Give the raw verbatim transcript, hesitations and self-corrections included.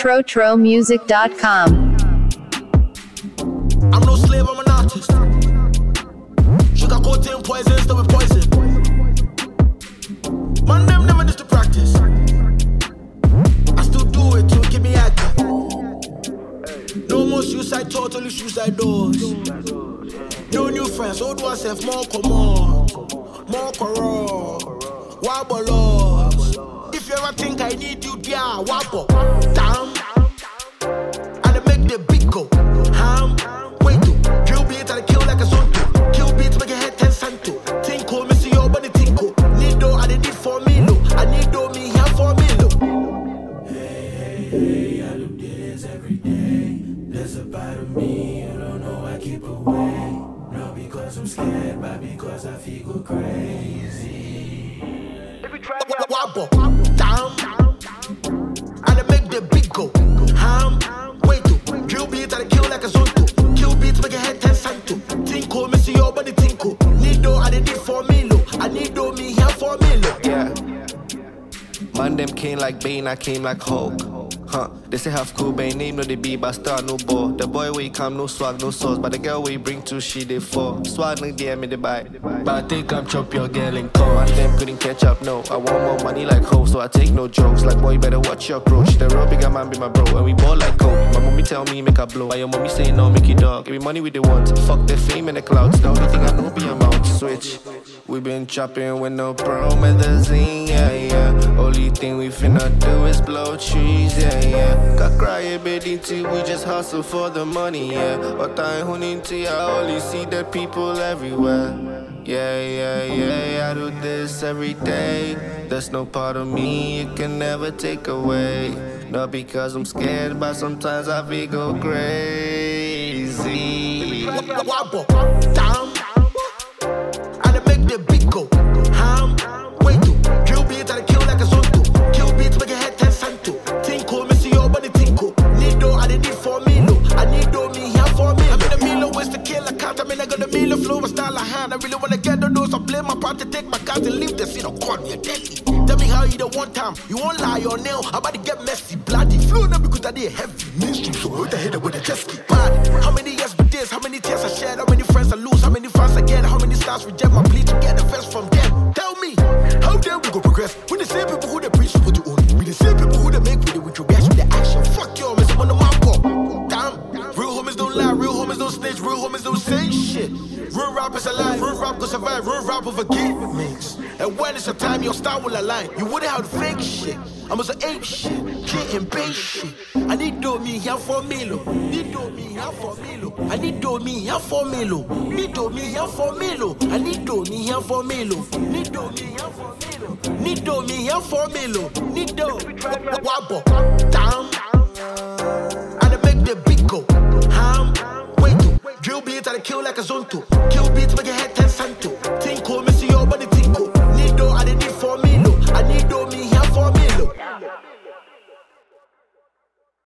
trotro tro music dot com. I'm no slave, I'm an artist. Sugar coating poison, still with poison. Man, them never used to practice. I still do it to keep me active. No more suicide, totally suicide doors. No new friends, old ones have more common, more corrupt. Wabble laws. If you ever think I need you, yeah, wabble. Damn. And they make the beat go. Ham. Wait to. Drill beats and I kill like a zonto. Kill beats make your head ten santo. Tinko, missy your body tinko. Need do, I did it for me low. I need do me here for me low. Hey, hey, hey, I do this every day. There's a part of me, you don't know I keep away. Not because I'm scared, but because I feel go crazy. Wabble, down, and they make the beat go. Ham, wait to. Drill beats and I kill like a zonto. Kill beats make your head ten santo. Tinko, missy your body tinko. Need do, I did it for me low. I need do me here for me low. Yeah. Man, them came like Bane, I came like Hulk. Huh, they say half cool, but name no they be, but start no ball. The boy where he come, no swag, no sauce. But the girl where he bring to she they fall. Swag no D M me the buy. But I think I'm chop your girl in call. And them couldn't catch up, no. I want more money like hoe, so I take no jokes. Like boy, you better watch your approach. The real bigger man be my bro, and we ball like coke. My mommy tell me make a blow. But your mommy say no, make it dog. Give me money with the want. Fuck the fame and the clouds. The only thing I know be a mouth switch. We been chopping with no promethazine, yeah, yeah. Only thing we finna do is blow trees, yeah, yeah. Got cry baby too, we just hustle for the money, yeah. But I hunting to I only see the people everywhere. Yeah, yeah, yeah, I do this every day. There's no part of me you can never take away. Not because I'm scared, but sometimes I feel go crazy. Wabble, down. The beat go. Ham, wait to. Drill beats and I kill like a zonto. Kill beats make your head ten santo. Tinko, missy your body tinko. Need do, I did it for me low. I need do me here for me. I'm in a million ways to kill a cat. I mean I got a million flow, a style of hand. I really wanna get the dose. I play my part to take my cat and leave the scene. Oh God, you're deadly. Tell me how you the one time. You won't lie or nail. I'm about to get messy, bloody. Flow now because I did heavy. Mainstream, so I hit it with a jet ski. Bad. How many years with this? How many tears I shed? How many friends I lose? How many fans I get? How many stars reject my plea to get the best from them? Tell me, how dare we go progress? When the same people who they preach what you own, we the same people who they make video with your reaction, with the action. Fuck your miss on the map up. Damn, real homies don't lie, real homies don't snitch, real homies don't say shit. Real rap is alive, real rap will survive, real rap will forget mix. And when it's your time, your style will align. You wouldn't have the fake shit. I'm also ape shit, shit and base shit. I need do me here for Milo. Need do me here for Milo. I need do me here for Milo. Need do me here for Milo. I need do me here for Milo. Need do me here for Milo. Need do me here for Milo. Need do wabble down. And I make the beat go. Ham, wait to. Drill beats and I kill like a zonto. Kill beats make your head